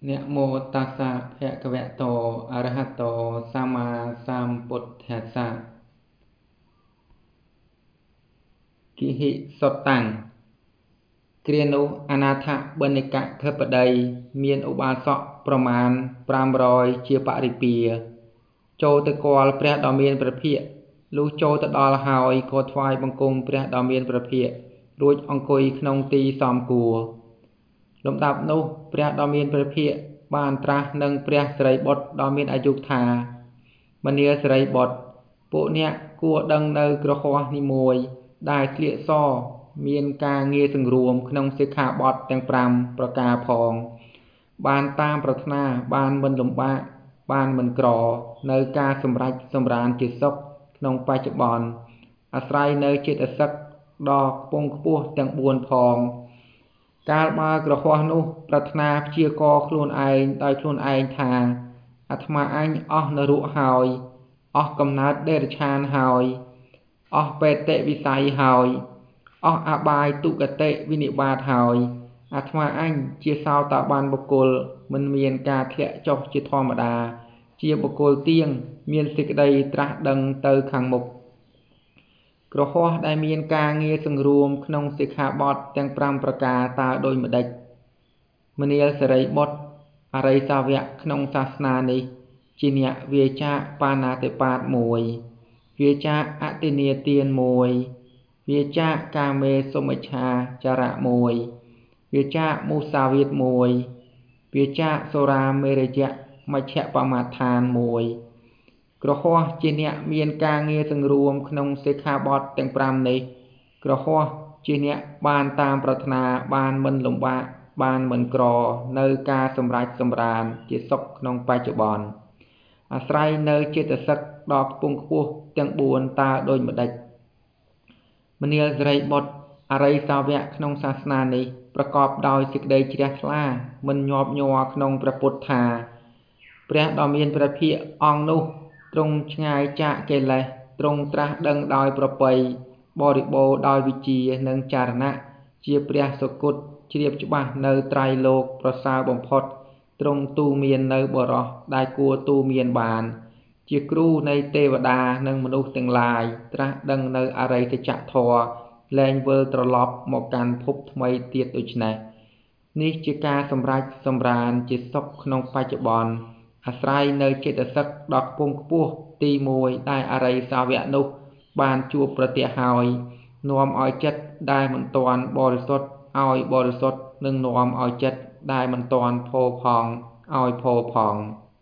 Nẹ mô tassa bhagavato arahato sama sambuddhassa. Ký hị sốt tăng. Kriya nụ anatha bhanika khắp miênឧបាសកប្រមាណ500ជាបរិពាចូលទៅគាល់ព្រះដ៏មានព្រះភិក្ខលុះចូលទៅដល់ហើយក៏ថ្វាយបង្គំព្រះដ៏មានព្រះភិក្ខរួចអង្គុយក្នុងទីសមគួរលំដាប់នោះព្រះដ៏មានព្រះភិក្ខបានត្រាស់នឹងព្រះសិរីបុត្រដ៏មានអាយុថាមនាសិរីបុត្រពួកអ្នកគួរដឹងនៅគ្រហស្ថនីមួយដែលស្លៀកសមានការងារសង្រួមក្នុងសិក្ខាបទទាំង5ប្រការផងបានតាមប្រាថ្នាបានមិនលំបាកបានមិនក្រនៅការសម្រេចសម្រានជាសុខក្នុងបច្ចុប្បន្នអាស្រ័យនៅចេតសិកដ៏ខ្ពង់ខ្ពស់ទាំង4ផងកាលបើគ្រហស្ថនោះប្រាថ្នាព្យាករខ្លួនឯងដោយខ្លួនឯងថាអាត្មាអញអស់នរកហើយអស់កំណើតដេរឆានហើយអស់បេតិវិស័យហើយអស់អបាយទុគតិវិនិបាតហើយអាត្មាអញជាសោតាបានបុគ្គលមិនមានការធ្លាក់ចុះជាធម្មតាជាបុគ្គលទៀងមានសេចក្តីត្រាស់ដឹងទៅខាងមុខគ្រហស្ថដែលមានការងារសង្រួមក្នុងសិក្ខាបទទាំង5ប្រការតើដូចម្ដេចមនាលសិរីបុត្រអរិយសាវកក្នុងសាសនានេះជាអ្នកវាចាបាណាតិបាត1វាចាអតិនេទាន1វាចាកាមេសុមិច្ឆាចារៈ1វាចាមុសាវាទ1វាចាសូរាមេរយៈមជ្ឈបមាដ្ឋាន1គ្រហស្ថជាអ្នកមានការងារសង្រួមក្នុងសិក្ខាបទទាំង5នេះគ្រហស្ថជាអ្នកបានតាមប្រាថ្នាបានមិនលំបាកបានមិនក្រនៅការសម្រេចសម្រានជាសុខក្នុងបច្ចុប្បន្នអាស្រ័យនៅចេតសិកដ៏ខ្ពង់ខ្ពស់ទាំង4តើដូចម្ដេចមនាលសិរីបុត្រអរិយសាវកក្នុងសាសនានេះប្រកបដោយសេចក្តីជ្រះថ្លាមិនញាប់ញ័រក្នុងព្រះពុទ្ធថាព្រះដ៏មានព្រះភិក្ខអង្គនោះទ្រង់ឆ្ងាយចាកកិលេសទ្រង់ត្រាស់ដឹងដោយប្រពៃបរិបូរណ៍ដោយវិជ្ជានិងចារណៈជាព្រះសុគតជ្រាបច្បាស់នៅត្រៃលោកប្រសើរបំផុតទ្រង់ទូមាននៅបរិសដែលគួរទូមានបានជាគ្រូនៃទេវតានិងមនុស្សទាំងឡាយត្រាស់ដឹងនៅអរិយសច្ចធម៌លែងវិលត្រឡប់មកកាន់ភពថ្មីទៀតដូច្នេះនេះជាការសម្រេចសម្រានជាសុខក្នុងបច្ចុប្បន្នអាស្រ័យនៅចេតសិកដ៏ខ្ពង់ខ្ពស់ទី1ដែលអរិយសាវកនោះបានជួបប្រទះហើយនាំឲ្យចិត្តដែលមិនទាន់បរិសុទ្ធឲ្យបរិសុទ្ធនិងនាំឲ្យចិត្តដែលមិនទាន់ផូរផង់ឲ្យផូរផង់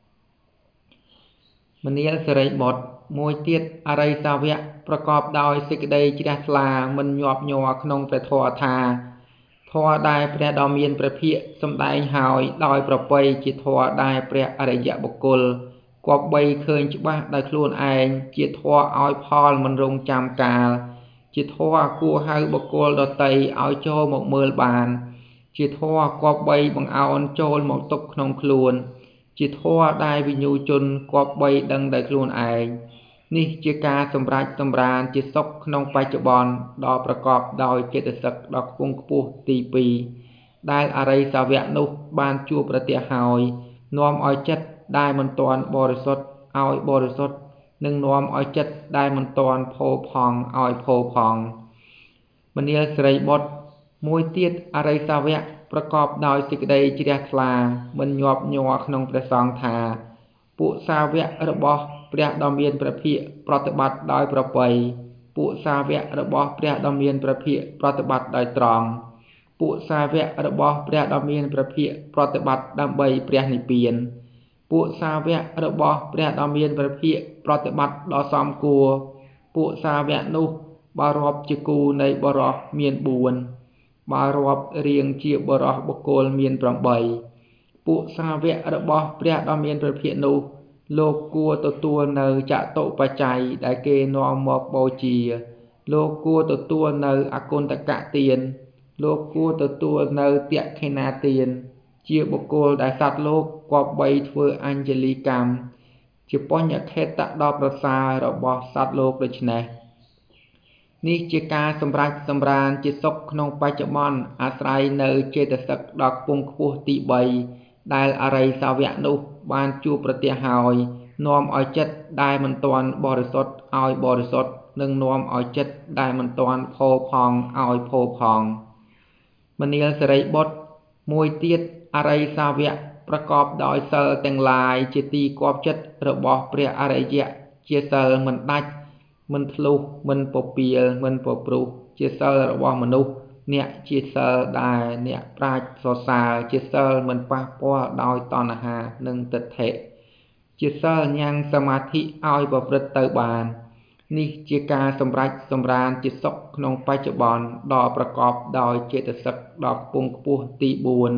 មនាលសិរីបុត្រមួយទៀតអរិយសាវកប្រកបដោយសេចក្តីជ្រះថ្លាមិនញាប់ញ័រក្នុងព្រះធម៌ថាធម៌ដែលព្រះដ៏មានព្រះភិក្ខសម្ដែងហើយដោយប្រពៃជាធម៌ដែលព្រះអរិយបុគ្គលគប្បីឃើញច្បាស់ដោយខ្លួនឯងជាធម៌ឲ្យផលមិនរងចាំកាលជាធម៌គួរហៅបុគ្គលដតីឲ្យចូលមកមើលបានជាធម៌គប្បីបង្អោនចូលមកទុកក្នុងខ្លួនជាធម៌ដែលវិញ្ញូជនគប្បីដឹងដោយខ្លួនឯងនេះជាការសម្រេចសម្រានជាសុខក្នុងបច្ចុប្បន្នដ៏ប្រកបដោយចេតសិកដ៏ខ្ពង់ខ្ពស់ទី2ដែលអរិយសាវកនោះបានជួបប្រទះហើយនាំឲ្យចិត្តដែលមិនទាន់បរិសុទ្ធឲ្យបរិសុទ្ធនិងនាំឲ្យចិត្តដែលមិនទាន់ផូរផង់ឲ្យផូរផង់មនាលសិរីបុត្រមួយទៀតអរិយសាវកប្រកបដោយសេចក្តីជ្រះថ្លាមិនញាប់ញ័រក្នុងព្រះសង្ឃថាពួកសាវករបស់ព្រះដ៏មានព្រះភិក្ខប្រតិបត្តិដោយប្រពៃពួកសាវករបស់ព្រះដ៏មានព្រះភិក្ខប្រតិបត្តិដោយត្រង់ពួកសាវករបស់ព្រះដ៏មានព្រះភិក្ខប្រតិបត្តិដើម្បីព្រះនិព្វានពួកសាវករបស់ព្រះដ៏មានព្រះភិក្ខប្រតិបត្តិដ៏សមគួរពួកសាវកនោះបើរាប់ជាគូនៃបរិសមាន4បើរាប់រៀងជាបរិសបុគ្គលមាន8ពួកសាវករបស់ព្រះដ៏មានព្រះភិក្ខនោះលោកគួរទទួលនៅចតុបច្ច័យដែលគេនាំមកបូជាលោកគួរទទួលនៅអគុណតកទានលោកគួរទទួលនៅទក្ខិណាទានជាបុគ្គលដែលសត្វលោកគប្បីធ្វើអញ្ជលីកម្មជាបញ្ញខេតដ៏ប្រសើររបស់សត្វលោកដូច្នេះនេះជាការសម្រេចសម្រានជាសុខក្នុងបច្ចុប្បន្នអាស្រ័យនៅចេតសិកដ៏ខ្ពង់ខ្ពស់ទី3 ដែលអរិយសាវកនោះបានជួបប្រទះហើយនាំឲ្យចិត្តដែលមិនទាន់បរិសុទ្ធឲ្យបរិសុទ្ធនិងនាំឲ្យចិត្តដែលមិនទាន់ផូរផង់ឲ្យផូរផង់មនាលសិរីបុត្រមួយទៀតអរិយសាវកប្រកបដោយសិលទាំងឡាយជាទីគាប់ចិត្តរបស់ព្រះអរិយៈជាសិលមិនដាច់មិនធ្លុះមិនពពាលមិនពព្រុសជាសិលរបស់មនុស្សអ្នកជាសិលដែលអ្នកប្រាជ្ញសរសើរជាសិលមិនប៉ះពាល់ដោយតណ្ហានិងទិដ្ឋិជាសិលញ៉ាំងសមាធិឲ្យប្រព្រឹត្តទៅបាននេះជាការសម្រេចសម្រានជាសុខក្នុងបច្ចុប្បន្នដ៏ប្រកបដោយចេតសិកដ៏ខ្ពង់ខ្ពស់ទី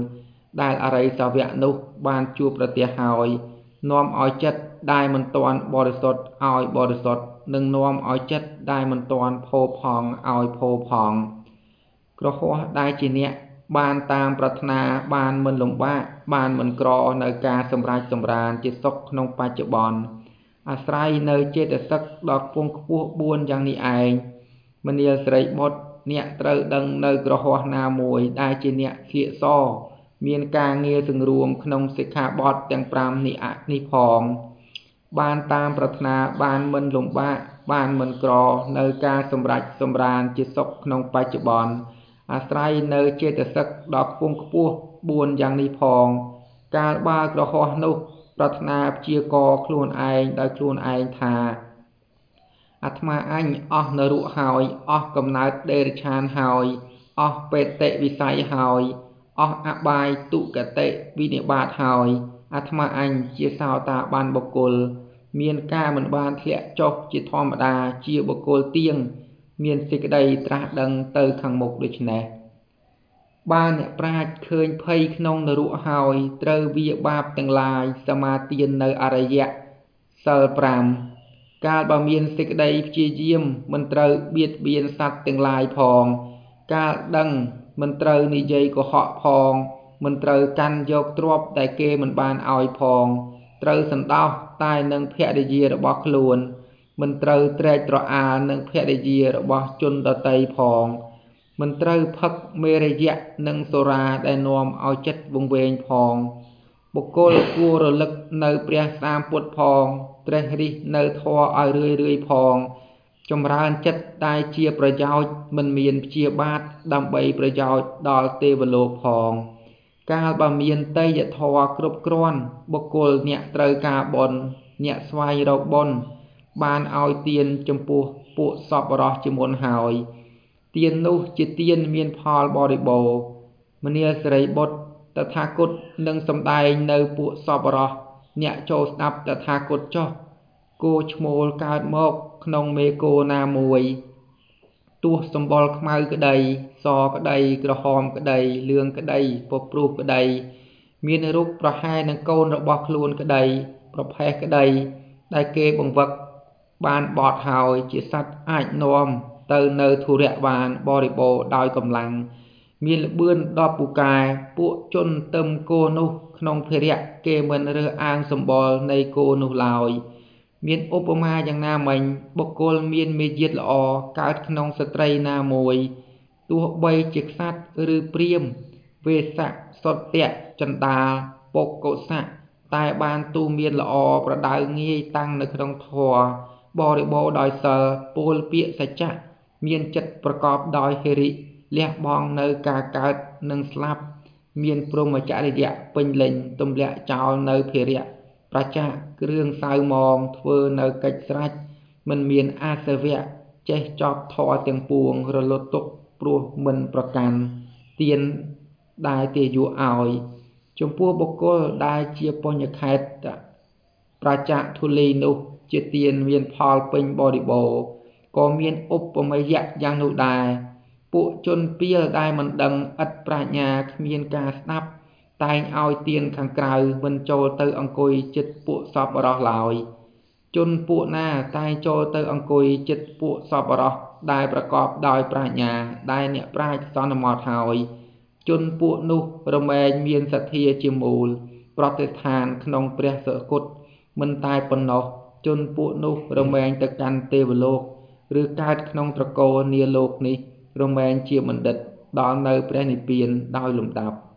4ដែលអរិយសាវកនោះបានជួបប្រទះហើយនាំឲ្យចិត្តដែលមិនទាន់បរិសុទ្ធឲ្យបរិសុទ្ធនិងនាំឲ្យចិត្តដែលមិនទាន់ផូរផង់ឲ្យផូរផង់គ្រហស្ថដែលជាអ្នកបានតាមប្រាថ្នាបានមិនលំបាកបានមិនក្រនៅការសម្រេចសម្រានជាសុខក្នុងបច្ចុប្បន្នអាស្រ័យនៅចេតសិកដ៏ខ្ពង់ខ្ពស់4យ៉ាងនេះឯងមនាលសិរីបុត្រអ្នកត្រូវដឹងនៅគ្រហស្ថណាមួយដែលជាអ្នកស្លៀកសមានការងារសង្រួមក្នុងសិក្ខាបទទាំង5នេះផងបានតាមប្រាថ្នាបានមិនលំបាកបានមិនក្រនៅការសម្រេចសម្រានជាសុខក្នុងបច្ចុប្បន្នអាស្រ័យនៅចេតសិកដ៏ខ្ពង់ខ្ពស់4យ៉ាងនេះផងកាលបើគ្រហស្ថនោះប្រាថ្នាព្យាករខ្លួនឯងដោយខ្លួនឯងថាអាត្មាអញអស់នរកហើយអស់កំណើតដេរឆានហើយអស់បេតិវិស័យហើយអស់អបាយទុគតិវិនិបាតហើយអាត្មាអញជាសោតាបានបុគ្គលមានការមិនបានធ្លាក់ចុះជាធម្មតាជាបុគ្គលទៀងមានសេចក្តីត្រាស់ដឹងទៅខាងមុខដូច្នេះបើអ្នកប្រាជ្ញឃើញភ័យក្នុងនរកហើយត្រូវវាបាបទាំងឡាយសមាទាននៅអរិយសិល5កាលបើមានសេចក្តីព្យាយាមមិនត្រូវបៀតបៀនសត្វទាំងឡាយផងកាលដឹងមិនត្រូវនិយាយកុហកផងមិនត្រូវកាន់យកទ្រព្យដែលគេមិនបានឲ្យផងត្រូវសន្តោសតែនឹងភរិយារបស់ខ្លួនមិនត្រូវត្រេកត្រអាលនឹងភរិយារបស់ជនដទៃផងមិនត្រូវផឹកមេរយៈនិងសូរាដែលនាំឲ្យចិត្តវង្វេងផងបុគ្គលគួររលឹកនៅព្រះសាពុទ្ធផងត្រេះរិះនៅធម៌ឲ្យរឿយផងចម្រើនចិត្តដែលជាប្រយោជន៍មិនមានព្យាបាទដើម្បីប្រយោជន៍ដល់ទេវលោកផងកាលបើមានតេយ្យធម៌គ្រប់គ្រាន់បុគ្គលអ្នកត្រូវការបុណ្យអ្នកស្វែងរកបុណ្យបានឲ្យទានចំពោះពួកសប្បុរសជាមុនហើយទាននោះជាទានមានផលបរិបូរណ៍មនាលសិរីបុត្រតថាគតនឹងសម្ដែងនៅពួកសប្បុរសអ្នកចូលស្ដាប់តថាគតចុះគោឈ្មោលកើតមកក្នុងមេគោណាមួយទោះសម្បុរខ្មៅក្តីសក្តីក្រហមក្តីលឿងក្តីពព្រុសក្តីមានរូបប្រហែលនឹងកូនរបស់ខ្លួនក្តីប្រផេះក្តីដែលគេបង្វឹកបានបត់ហើយជាសត្វអាចនាំទៅនៅធុរៈបានបរិបូរណ៍ដោយកម្លាំងមានល្បឿនដល់ពូកែពួកជនទឹមគោនោះក្នុងភិរៈគេមិនរើសអើងសម្បុរនៃគោនោះឡើយមានឧបមាយ៉ាងណាមិញបុគ្គលមានមាយាទល្អកើតក្នុងស្ត្រីណាមួយទោះបីជាក្សត្រឬព្រាហ្មណ៍វេសៈសុទ្ធៈចន្ទាលពុក្កុសៈតែបានទូមានល្អប្រដៅងាយតាំងនៅក្នុងធម៌បរិបូរណ៍ដោយសិលពោលពាក្យសច្ចៈមានចិត្តប្រកបដោយហិរិលះបង់នៅការកើតនិងស្លាប់មានព្រហ្មចរិយៈពេញលេញទម្លាក់ចោលនៅភារៈប្រជាគ្រឿងសៅមងធ្វើនៅកិច្ចស្រេចមិនមានអាសវៈចេះចប់ធម៌ទាំងពួងរលត់ទុកព្រោះមិនប្រកាន់ទានដែលទាយុឲ្យចំពោះបុគ្គលដែលជាបញ្ញខេត្តប្រជាធុលីនោះជាទានមានផលពេញបរិបូរណ៍ក៏មានឧបមយៈយ៉ាងនោះដែរពួកជនពាលដែលមិនដឹងឥតប្រាជ្ញាគ្មានការស្ដាប់តែងឲ្យទានខាងក្រៅមិនចូលទៅអង្គុយចិត្តពួកសប្បុរសឡើយជនពួកណាតែងចូលទៅអង្គុយចិត្តពួកសប្បុរសដែលប្រកបដោយប្រាជ្ញាដែលអ្នកប្រាជ្ញសន្មតហើយជនពួកនោះរមែងមានសទ្ធាជាមូលប្រតិស្ថានក្នុងព្រះសគុតមិនតែប៉ុណ្ណោះជនពួកនោះរមែងទៅកាន់ទេវលោកឬកើតក្នុងត្រកូលនាលោកនេះរមែងជាបណ្ឌិតដល់នៅព្រះនិព្វានដោយលំដាប់